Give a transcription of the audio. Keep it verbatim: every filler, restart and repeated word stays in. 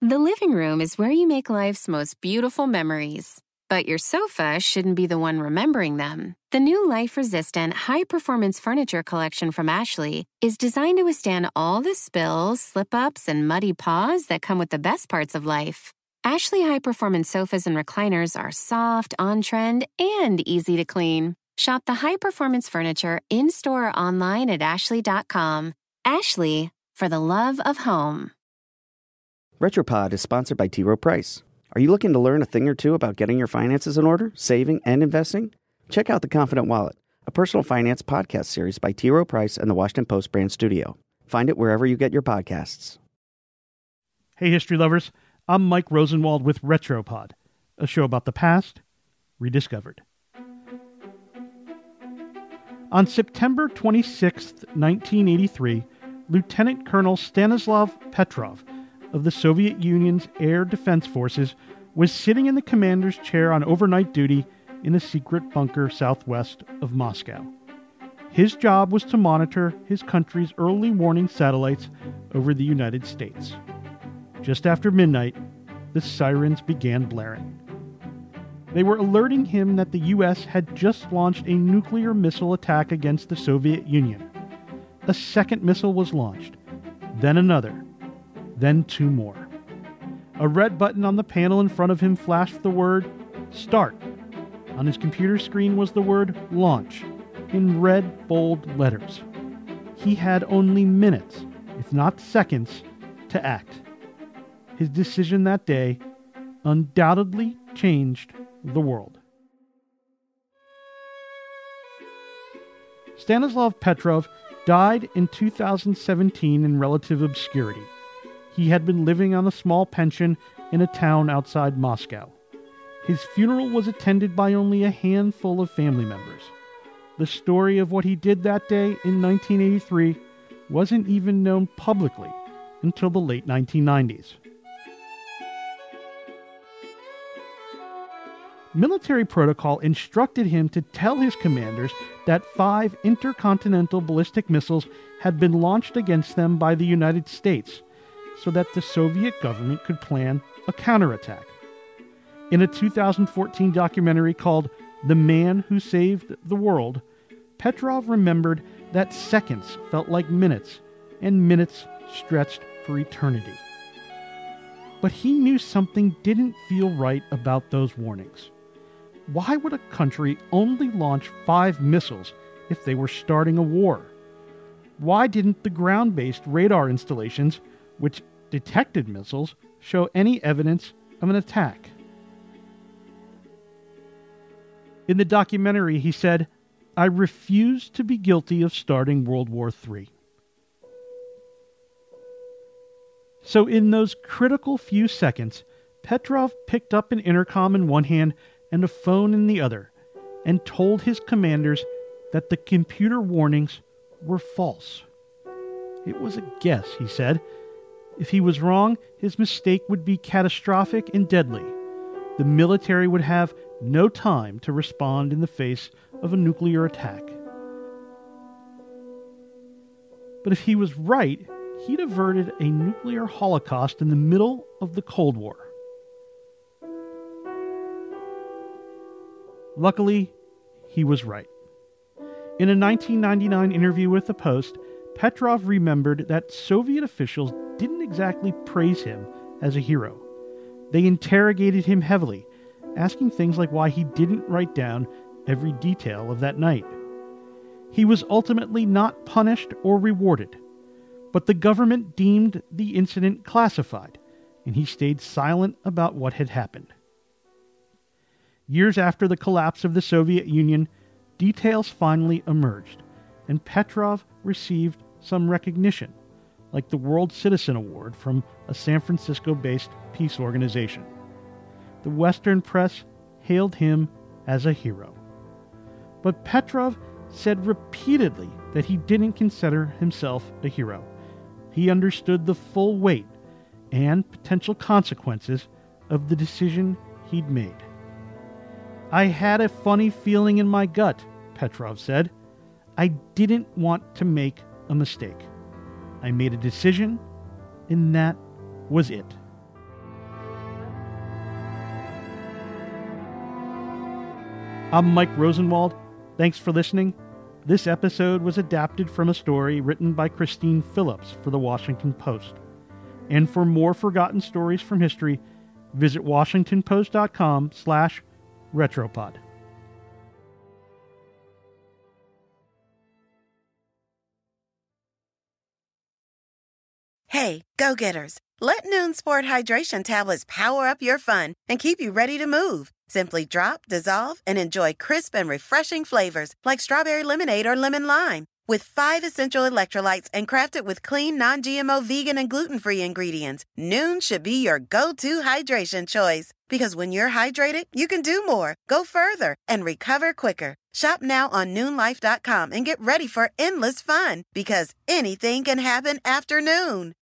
The living room is where you make life's most beautiful memories. But your sofa shouldn't be the one remembering them. The new life-resistant, high-performance furniture collection from Ashley is designed to withstand all the spills, slip-ups, and muddy paws that come with the best parts of life. Ashley high-performance sofas and recliners are soft, on-trend, and easy to clean. Shop the high-performance furniture in-store or online at ashley dot com. Ashley, for the love of home. Retropod is sponsored by T. Rowe Price. Are you looking to learn a thing or two about getting your finances in order, saving, and investing? Check out The Confident Wallet, a personal finance podcast series by T. Rowe Price and the Washington Post brand studio. Find it wherever you get your podcasts. Hey, history lovers. I'm Mike Rosenwald with Retropod, a show about the past rediscovered. On September twenty-sixth, nineteen eighty-three, Lieutenant Colonel Stanislav Petrov of the Soviet Union's Air Defense Forces was sitting in the commander's chair on overnight duty in a secret bunker southwest of Moscow. His job was to monitor his country's early warning satellites over the United States. Just after midnight, the sirens began blaring. They were alerting him that the U S had just launched a nuclear missile attack against the Soviet Union. A second missile was launched, then another, then two more. A red button on the panel in front of him flashed the word START. On his computer screen was the word LAUNCH in red, bold letters. He had only minutes, if not seconds, to act. His decision that day undoubtedly changed the world. Stanislav Petrov died in two thousand seventeen in relative obscurity. He had been living on a small pension in a town outside Moscow. His funeral was attended by only a handful of family members. The story of what he did that day in nineteen eighty-three wasn't even known publicly until the late nineteen nineties. Military protocol instructed him to tell his commanders that five intercontinental ballistic missiles had been launched against them by the United States, so that the Soviet government could plan a counterattack. In a two thousand fourteen documentary called The Man Who Saved the World, Petrov remembered that seconds felt like minutes, and minutes stretched for eternity. But he knew something didn't feel right about those warnings. Why would a country only launch five missiles if they were starting a war? Why didn't the ground-based radar installations, which detected missiles, show any evidence of an attack? In the documentary, he said, "I refuse to be guilty of starting World War Three." So in those critical few seconds, Petrov picked up an intercom in one hand and a phone in the other, and told his commanders that the computer warnings were false. It was a guess, he said. If he was wrong, his mistake would be catastrophic and deadly. The military would have no time to respond in the face of a nuclear attack. But if he was right, he'd averted a nuclear holocaust in the middle of the Cold War. Luckily, he was right. In a nineteen ninety-nine interview with the Post, Petrov remembered that Soviet officials didn't exactly praise him as a hero. They interrogated him heavily, asking things like why he didn't write down every detail of that night. He was ultimately not punished or rewarded, but the government deemed the incident classified, and he stayed silent about what had happened. Years after the collapse of the Soviet Union, details finally emerged, and Petrov received some recognition, like the World Citizen Award from a San Francisco-based peace organization. The Western press hailed him as a hero. But Petrov said repeatedly that he didn't consider himself a hero. He understood the full weight and potential consequences of the decision he'd made. "I had a funny feeling in my gut," Petrov said. "I didn't want to make a mistake. I made a decision, and that was it." I'm Mike Rosenwald. Thanks for listening. This episode was adapted from a story written by Christine Phillips for The Washington Post. And for more forgotten stories from history, visit washingtonpost.com slash retropod. Hey, go-getters, let Noon Sport Hydration Tablets power up your fun and keep you ready to move. Simply drop, dissolve, and enjoy crisp and refreshing flavors like strawberry lemonade or lemon lime. With five essential electrolytes and crafted with clean, non-G M O, vegan, and gluten-free ingredients, Noon should be your go-to hydration choice. Because when you're hydrated, you can do more, go further, and recover quicker. Shop now on noon life dot com and get ready for endless fun. Because anything can happen after noon.